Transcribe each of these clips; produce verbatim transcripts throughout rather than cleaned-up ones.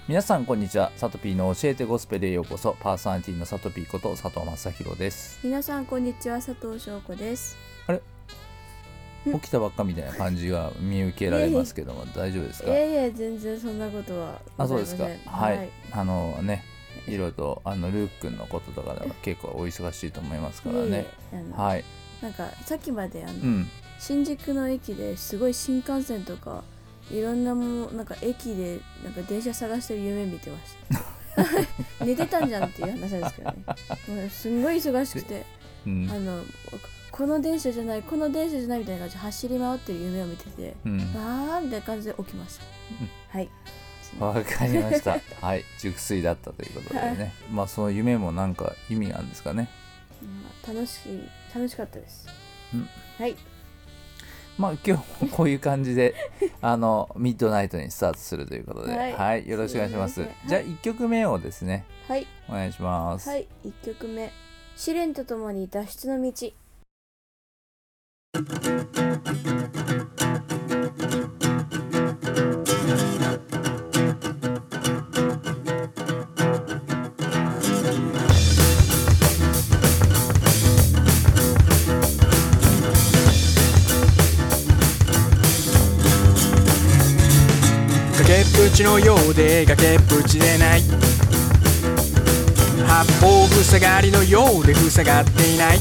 皆さんこんにちは。サトピーの教えてゴスペルへようこそ。パーソナリティのサトピーこと佐藤正弘です。 皆さんこんにちは、佐藤翔子です。 あれ起きたばっかみたいな感じが見受けられますけども大丈夫ですか？ いやいや全然そんなことはあ、そうですか。はい、 はい、 あのねいろいろとあのルー君のこととかでは結構お忙しいと思いますからね。はい。 なんかさっきまであの、 うん、 新宿の駅ですごい新幹線とかいろんなものなんか駅でなんか電車探してる夢見てました寝てたんじゃんっていう話なんですけどねもうすんごい忙しくて、うん、あのこの電車じゃないこの電車じゃないみたいな感じで走り回ってる夢を見てて、うん、わーみたいな感じで起きました、うん、はいわかりましたはい、熟睡だったということでねまあその夢もなんか意味があるんですかね。 うん、楽しい楽しかったです、うん、はいまあ今日もこういう感じであのミッドナイトにスタートするということで、はい、はい、よろしくお願いします。はい、じゃあいっきょくめをですね、はい、お願いします。 はい、いっきょくめ、試練とともに脱出の道。 崖っぷちのようで崖っぷちでない、八方塞がりのようで塞がっていない、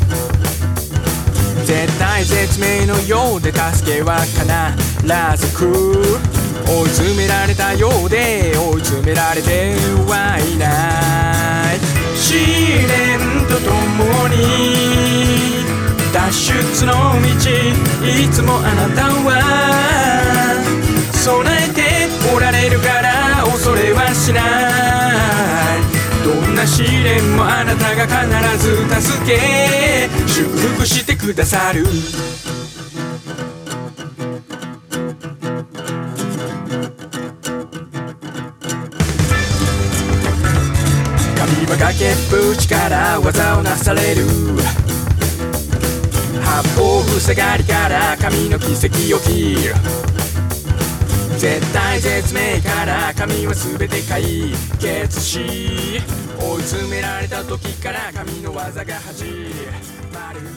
絶体絶命のようで助けは必ず来る、追い詰められたようで追い詰められてはいない、試練とともに脱出の道、いつもあなたは備えておられるから恐れはしない、どんな試練もあなたが必ず助け祝福してくださる、神は崖っぷちから技をなされる、八方塞がりから神の奇跡を起きる、絶体絶命から神は全て解決し、追い詰められた時から神の技が始まる。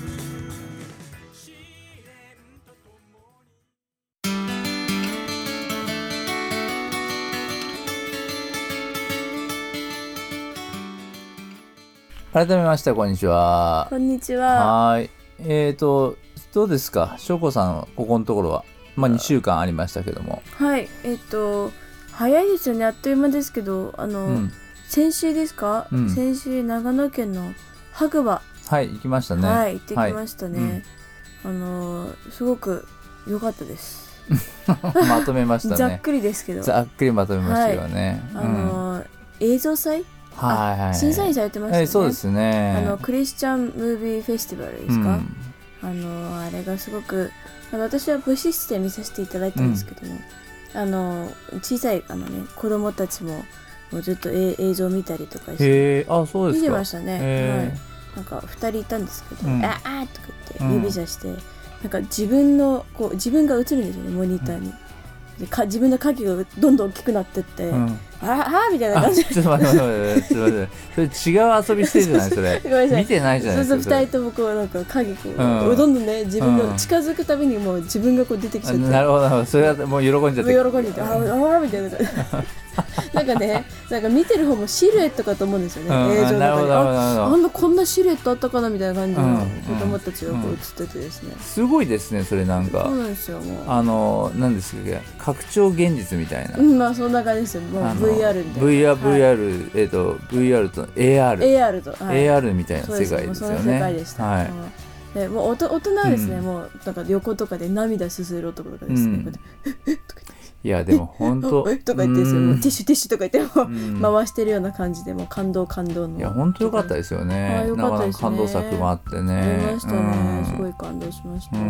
改めましてこんにちは。 こんにちは。 はい。えーとどうですか、しょうこさんここのところは。まあにしゅうかんありましたけども。 はいえっ、ー、と早いですよね、あっという間ですけど、あの、うん、先週ですか、うん、先週長野県の白馬、 はい行きましたね。 はい行ってきましたね、はい、うん、あのすごく良かったですまとめましたね。 ざっくりですけどざっくりまとめましたよね、 はい、あの、うん、映像祭、 はいはい、 審査員されてましたね、 はい、そうですね。 あのクリスチャンムービーフェスティバルですか、うん、あのあれがすごくあの私は部室で見させていただいたんですけども、うん、あの小さいあの、ね、子供たちももうずっと映像を見たりとかしてへあそうですか見てましたね、はい、なんかふたりいたんですけど、うん、ああとか言って指さして、うん、なんか自分のこう自分が映るんですよねモニターに、うん、か自分の影がどんどん大きくなってって、うん、ああみたいな感じでちょっと待って待って待って待ってそれ違う遊びしてるじゃないそれごめんなさい見てないじゃないですか。 そうそうふたりともこうなんか影こう、うん、どんどんね自分の近づくたびにもう自分がこう出てきちゃって、うん、 なるほどなるほど、それはもう喜んじゃって喜んじゃってああみたいななんかね、なんか見てる方もシルエットかと思うんですよね、うん、映像の中に あ, あんなこんなシルエットあったかなみたいな感じの子供たちがこう映っててですね、うんうん、 すごいですねそれなんか。 そうなんですよ、もうあの何ですか拡張現実みたいな、 うん、まあそんな感じですよ、もう ブイアール みたいなブイアール、ブイアール、はい、えーと ブイアール と エーアールエーアール と、 はい、エーアール みたいな世界ですよね。 その世界でした、はい、でもう大人はですね、うん、もうなんか横とかで涙すする男とかですね、うん、こうやってとかいやでも本当とか言ってですよ、もうティッシュティッシュとか言っても回してるような感じでもう感動感動の。 いや本当良かったですよね。 良かったですね。 感動作もあってね。 ありましたね、うん、すごい感動しました。うん、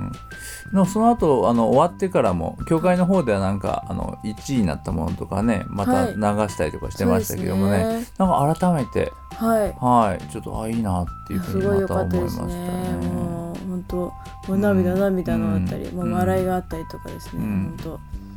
のその後あの終わってからも教会の方ではなんかあのいちいになったものとかねまた流したりとかしてましたけどもね、はい、ねなんか改めてはい、はい、ちょっとあいいなっていうふうにまた思いましたね。 もう本当もう涙涙のあったり、うん、もう笑いがあったりとかですね、うん、本当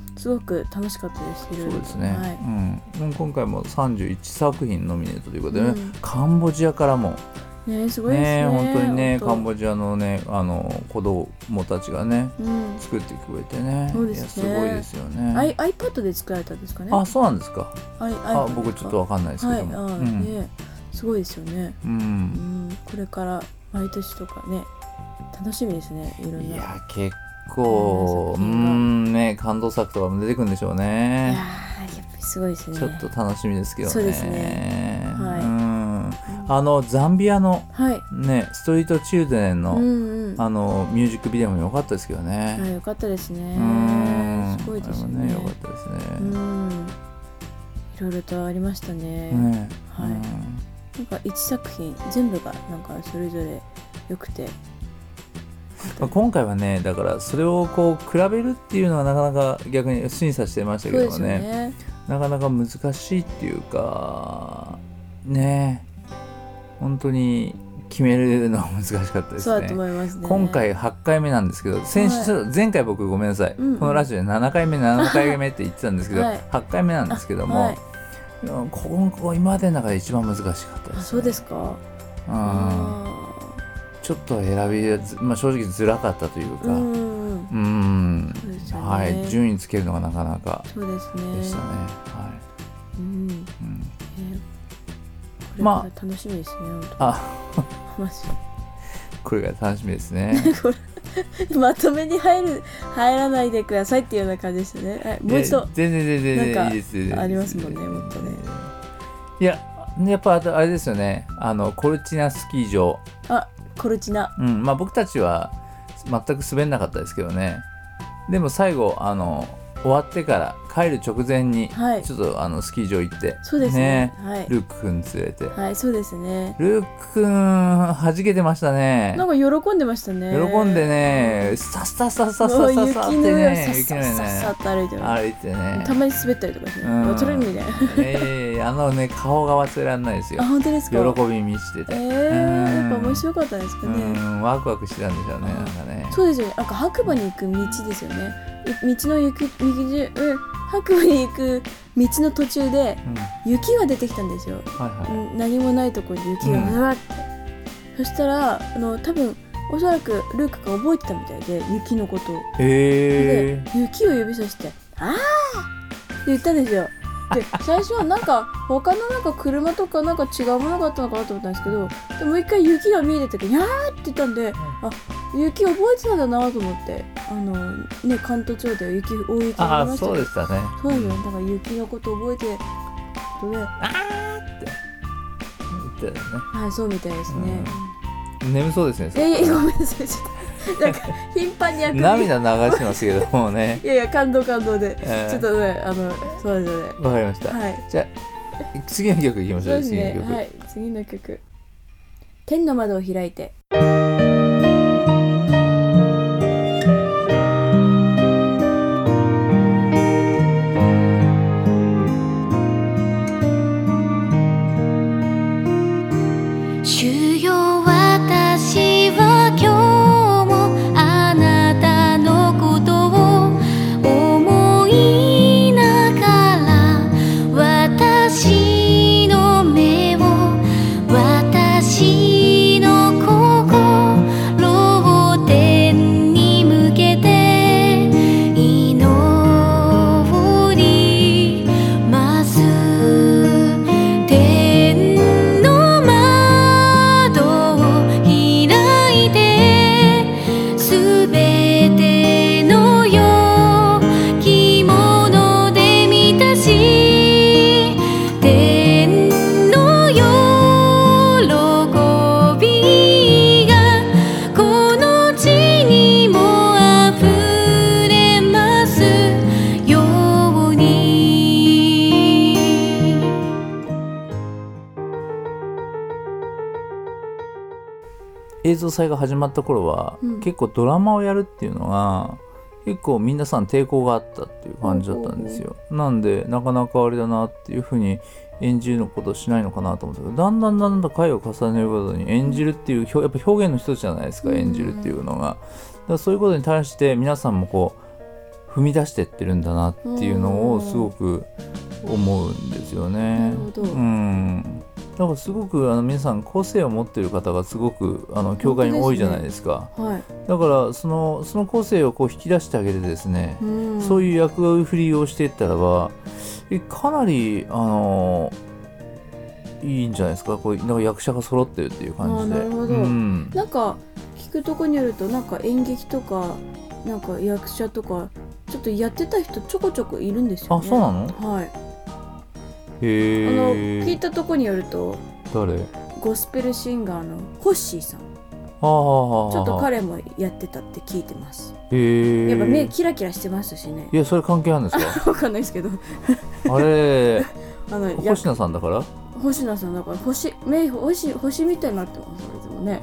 すごく楽しかったです。いろいろそうですね、 はい、 うん、今回もさんじゅういちさく品ノミネートということでね、 うん、 カンボジアからもね、すごいですね。 ね、本当にね、 本当カンボジアのね、あの子供たちがね、 うん、 作ってくれてね、 そうですね、 いやすごいですよね。 I、iPad で作られたんですかね。 あ、そうなんですか。 I、 あ、僕ちょっとわかんないですけども、 はい、あ、 うん、 ね、すごいですよね、 うん、うん、 これから毎年とかね、楽しみですね。いろんな。 いや結構、うん、ね、感動作とかも出てくるんでしょうね。 いややっぱりすごいですね。 ちょっと楽しみですけどね。 そうですね、はい、 うん、あのザンビアの、はい、ね、ストリートチルドレンの、うんうん、あのミュージックビデオも良かったですけどね。 はい、良かったですね。 うん、 すごいですね。 良かったですね。うん、 いろいろとありましたね。ね、はい、うん、なんかいちさく品全部がなんかそれぞれ良くて。 まあ、今回はね、だからそれをこう比べるっていうのはなかなか逆に審査してましたけども ね, ねなかなか難しいっていうかね、本当に決めるのは難しかったですね。 そうだと思いますね。 今回はちかいめなんですけど、先週、はい、前回僕ごめんなさい、うんうん、このラジオでななかいめななかいめって言ってたんですけど、はい、はちかいめなんですけども、はい、ここ今までの中で一番難しかったです、ね。 あ、そうですか。 うん、ちょっと選び、まあ、正直づらかったというか、うん、うん、そうですよね、はい、順位つけるのがなかなかでしたね。 そうですね、 はい、うんうん、 えー、これから楽しみですね。まあ、あこれから楽しみですね。 まとめに入る入らないでくださいっていうような感じでしたね。はい、もう一度全然全然全然いいです。 ありますもんね、もっとね。 いややっぱあれですよね、あのコルチナスキー場。 あ、コルチナ、 うん、まあ僕たちは全く滑んなかったですけどね。でも最後あの終わってから帰る直前にちょっと、はい、あのスキー場行って、 そうですね、 ね、はい、ルークくん連れて、 はい、そうですね、 ルークくん弾けてましたね。 なんか喜んでましたね。 喜んでね、さっさっさっさっさっさっさってね、 雪の上をさっさっさっと歩いて歩いてね、 たまに滑ったりとかして、ね、それみたいな、 えー、あのね顔が忘れられないですよ。 あ、本当ですか。 喜び満ちてて、 えー、やっぱ面白かったですかね。 うん、ワクワクしてたんでしょうね。なんかね、 そうですよね。なんか白馬に行く道ですよね。道の行く右うん白馬に行く道の途中で雪が出てきたんですよ、はいはい、何もないところに雪がふわって、うん、そしたらあの多分おそらくルークが覚えてたみたいで、雪のことを、 えー、 で雪を指さしてあーって言ったんですよ。で最初はなんか他のなんか車とかなんか違うものがあったのかなと思ったんですけど、でもう一回雪が見えてたけど、やーって言ったんで、うん、あ、雪覚えてたんだなと思って、あのね、関東地方で雪大雪がありましたけど、 そうでしたね。 そうですよ、だから雪のこと覚えてことで、あーって言ってたよね。 はい、そうみたいですね。 うん、眠そうですね。 えいや、ごめんなさい、ちょっとなんか頻繁に涙流してますけどもね。 いやいや、感動感動で、えー、ちょっとね、あのそうですよね。 わかりました。はい、じゃあ次の曲いきましょう。 そうですね、次の曲。はい、次の曲。天の窓を開いて。 主よ、私は今日もあなたのことを思いながら、私の目を私の心を天に向けて祈ります。天の窓を開いて、すべての良きもので満たし、天の喜びがこの地にもあふれますように。 映像祭が始まった頃は、うん、結構ドラマをやるっていうのが結構皆さん抵抗があったっていう感じだったんですよ。なんでなかなかあれだなっていうふうに演じるのことしないのかなと思ったけど、だんだんだんだん回を重ねるごとに演じるっていうやっぱ表現の一つじゃないですか、演じるっていうのが。だからそういうことに対して皆さんもこ踏み出してってるんだなっていうのをすごく思うんですよね。 なるほど。 うん、だからすごくあの皆さん個性を持っている方がすごくあの教会に多いじゃないですか。 すね、はい、 だからそのその個性をこう引き出してあげてですね、うん、そういう役振りをしていったらばかなりあのいいんじゃないですか。こうなんか役者が揃ってるっていう感じで。 あ、なるほど、うん、なんか聞くとこによるとなんか演劇とかなんか役者とかちょっとやってた人ちょこちょこいるんですよね。 あ、そうなの？ はい。 へー。 あの聞いたとこによると誰？ ゴスペルシンガーのホッシーさん。 ああ、 ちょっと彼もやってたって聞いてます。 へー。 やっぱ目キラキラしてましたしね。 いや、それ関係あるんですか？ わかんないですけどあれあの星名さんだから？ 星名さんだから星目星星みたいになってますね。いつもね。 うん、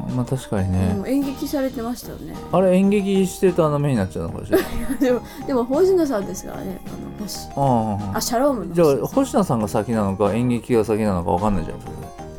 まあ確かにね、 うん、演劇されてましたよね。 あれ演劇してるとあの目になっちゃうのかしらでもでも星名さんですからね。あの星ああシャロームのじゃあ星名さんが先なのか演劇が先なのか分かんないじゃんそ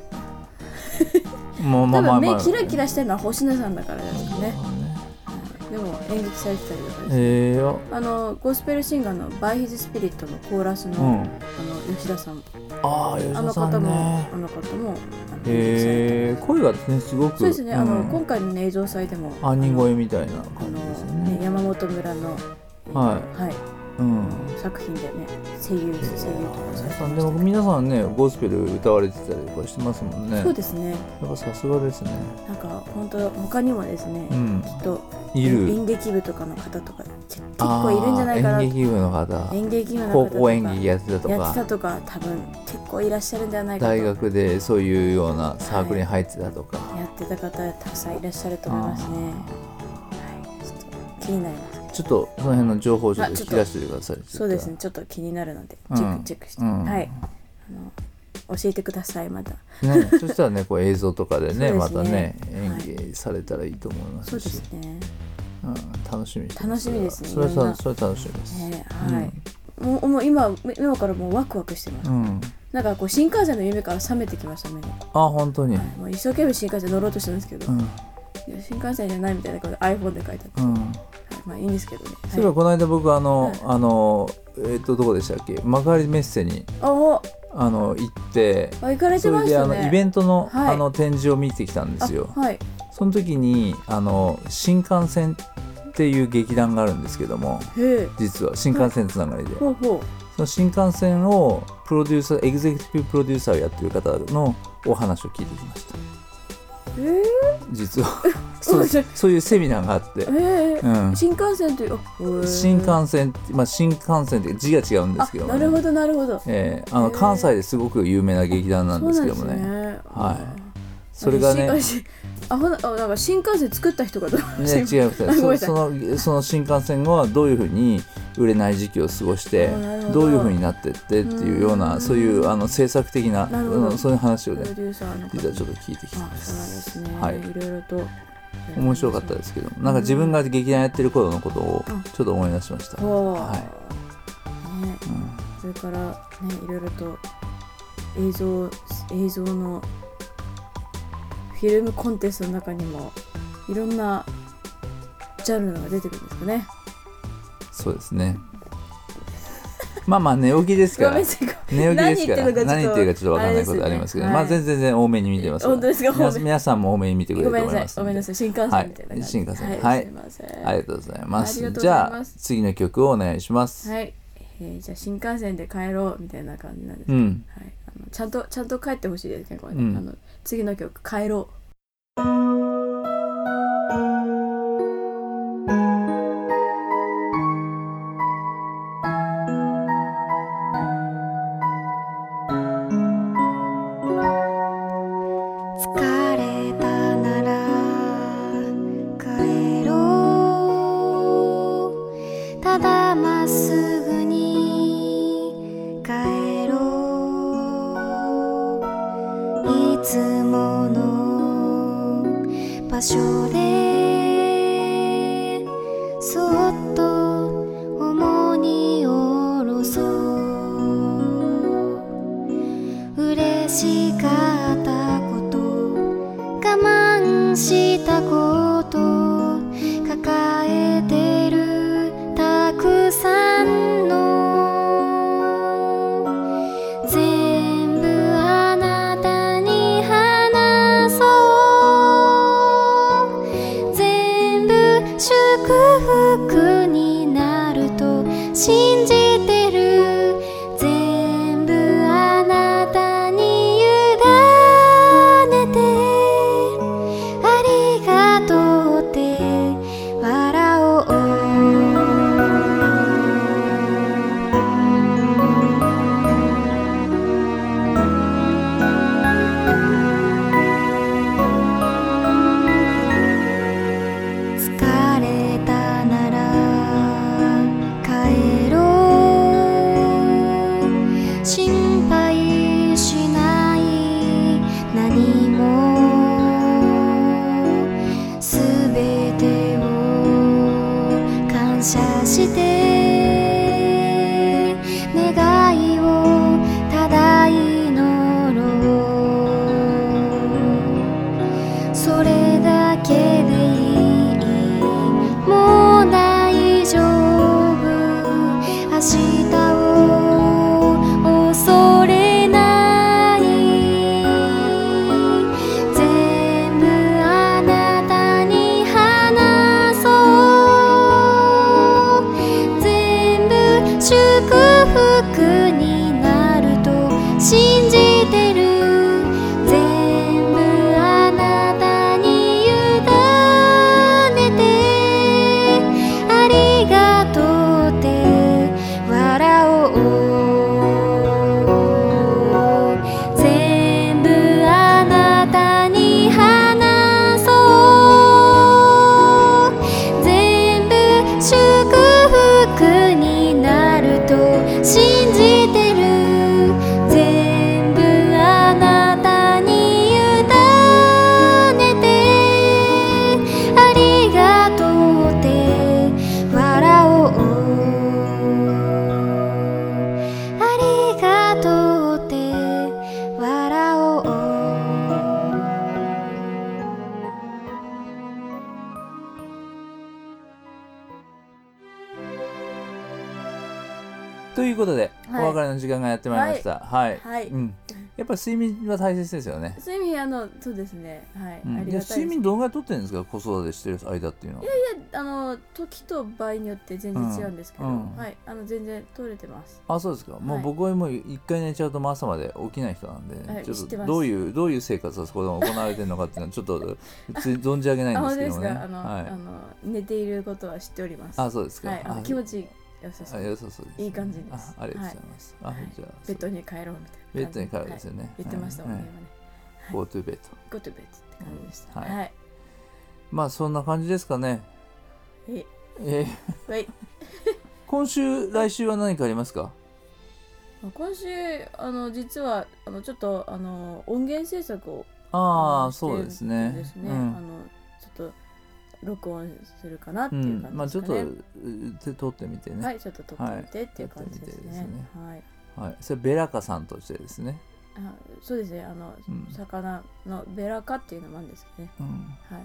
れもうまあまあまあ目キラキラしてるのは星名さんだからですかね。でも演劇されてたりとかです、ね、 へー。 あのゴスペルシンガーのバイヒズスピリットのコーラスの、うん、あの吉田さん、 ああ吉田さん、ね、 あの方もあの方もへー、声がねすごくそうですね、 うん、 あの今回の、ね、映像祭でも兄声みたいな感じですね。 ね山本村のはい、 はいうん、作品でね声優声優とかされてました。 でも皆さんねゴスペル歌われてたりとかしてますもんね。 そうですね。 やっぱさすがですね。 なんか本当他にもですね、うん、きっといる演劇部とかの方とか結構いるんじゃないかな。 演劇部の方、 演劇部の方とか高校演劇やってたとかやってたとか多分結構いらっしゃるんじゃないかと。 大学でそういうようなサークルに入ってたとか、 はい、やってた方たくさんいらっしゃると思いますね。はい、ちょっと気になります。 ちょっとその辺の情報をちょっと引き出してください。 そうですね、ちょっと気になるのでチェック、うん、チェックして、うん、はいあの教えてくださいまた、 ね、そしたらねこう映像とかで ね, でねまたね演技されたらいいと思いますし、 そうですね、 うん、楽しみです。 楽しみですね。 それはそれ楽しみです、 ね、はい、うん、もうもう今今からもうワクワクしてます、うん、なんかこう新幹線の夢から覚めてきましたね。 あ本当に、はい、 もう一生懸命新幹線乗ろうとしてるんですけど、うん、いや新幹線じゃないみたいなこと iPhone で書いてあって、うん、まあいいんですけどね。 そういえばこの間僕あの、はい、あのえっ、ー、とどこでしたっけ幕張メッセにあの行ってあ行かれてましたね。 それであのイベントの、 はい、 あの展示を見てきたんですよ。 はい、 その時にあの新幹線っていう劇団があるんですけども、実は新幹線つながりで、はい、ほうほうその新幹線をプロデューサーエグゼクティブプロデューサーをやってる方のお話を聞いてきました。えー、実はそうそういうセミナーがあって、 えーうん、新幹線という新幹線、まあ、新幹線って字が違うんですけども、ね、 なるほどなるほど、 えー、あの関西ですごく有名な劇団なんですけどもね、 ねはい、それがねあほな、なんか新幹線作った人がどう、 ね、違うそ, そ, のその新幹線はどういうふうに売れない時期を過ごしてどういうふうになってってっていうようなそういうあの制作的なそういう話をね実はちょっと聞いてきたんです。 そうなんですね、 はい、 いろいろと面白かったですけどなんか自分が劇団やってる頃のことをちょっと思い出しました。はいねうん、それからねいろいろと映像映像のフィルムコンテストの中にもいろんなジャンルのが出てくるんですかね。 そうですね。まあまあ寝起きですから寝起きですから何言ってるかちょっと分からないことありますけど、ねはい、まあ全然多めに見てますから。 本当ですか。 皆, 皆さんも多めに見てくれると思います。 ごめんなさい新幹線みたいな感じ、はい、 新幹線、 はいはい、 すいませんありがとうございます。じゃあ次の曲をお願いします。 はい、えー、じゃあ新幹線で帰ろうみたいな感じなんですけど、うんはい、あのちゃんとちゃんと帰ってほしいですねこれね、うん、あの次の曲帰ろう。 場所でそっと重荷を下ろそう嬉しかったこと我慢したこと抱えてるたくことで、 はいお別れの時間がやってまいりました。はい。 はいうん。やっぱり睡眠は大切ですよね。 睡眠あのそうですねはい、 うん、 ありがたいです。 睡眠どんぐらいとってるんですか、子育てしてる間っていうのは。いやいあの時と場合によって全然違うんですけど、 うんうん、 はいあの全然取れてます。 あ、そうですか。もう僕はもう一回寝ちゃうと朝まで起きない人なんで、ね、 はい、 ちょっとどういうどういう生活がそこでも行われてるのかっていうのはちょっと存じ上げないんですけどもね。 あ、あの、はい、あの寝ていることは知っております。 あ、そうですか。 はい、あの気持ち良さそう。 良さそうです、ね。 いい感じです。 あ、ありがとうございます。はい、あ、じゃあベッドに帰ろうみたいな。 ベッドに帰るんですよね。はい、 言ってましたもんね、今ね。 Go to bed。 Go to bed って感じでした。 はい。 はい、 まあそんな感じですかね。 え、 えー、 今週来週は何かありますか？ 今週あの実はあのちょっとあの音源制作をああそうですね。 ですね、 うん、 あのちょっと録音するかなっていう感じですかね。うん、まあちょっと撮ってみてね。 はい、ちょっと撮ってみてっていう感じですね。はい。 はい。それベラカさんとしてですね。 あ、そうですね。あの、うん、魚のベラカっていうのもあるんですけどね。 うん、 はい。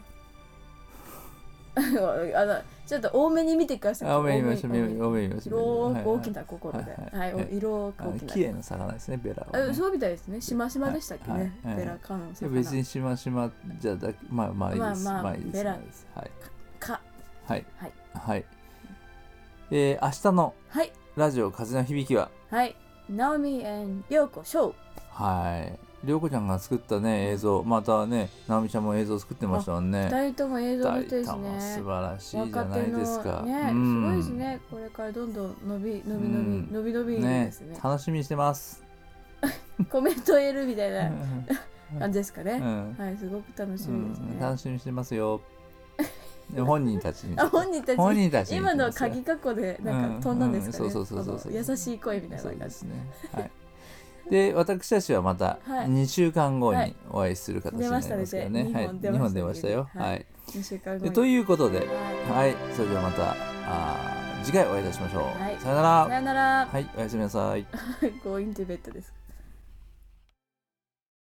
あのちょっと多めに見てください。 多めに見ましょう。多めに見ましょう。色大きな心で、はい、はい、色大きな。 綺麗な魚ですね、ベラは、ね。 そうみたいですね。しましまでしたっけね、はいはい、ベラカの魚。 別にしましまじゃだまあまあいいです。 まあまあ、 まあいいです。 ベラはい。 か。 はいはいはい。えー、明日のラジオ風の響きは、 はい、ナオミ&リョウコショー。 はい。りょうこちゃんが作ったね映像、またねなおみちゃんも映像作ってましたもんね。 ふたりとも映像の人ですね。 ふたりとも素晴らしいじゃないですか。 ね、うん、すごいですね。これからどんどん伸び伸び伸び、うん、伸び伸びですね。 ね、楽しみにしてます。 コメント入れるみたいな感じですかね。うん、はい、すごく楽しみですね。 うん、楽しみにしてますよ。本人たちに。 あ、本人たち。 本人たちに。 今の鍵括弧でなんか飛んだんですかね。 うんうん、そうそうそうそう。 優しい声みたいな感じですね。はい。で私たちはまたにしゅうかんごにお会いする形になりますけどね。はい、にほん出ましたよ。はい。 にしゅうかんごということで、はい、それではまたあ次回お会いいたしましょう。さよなら。 さよなら。 はい、おやすみなさい。 Going to bedです。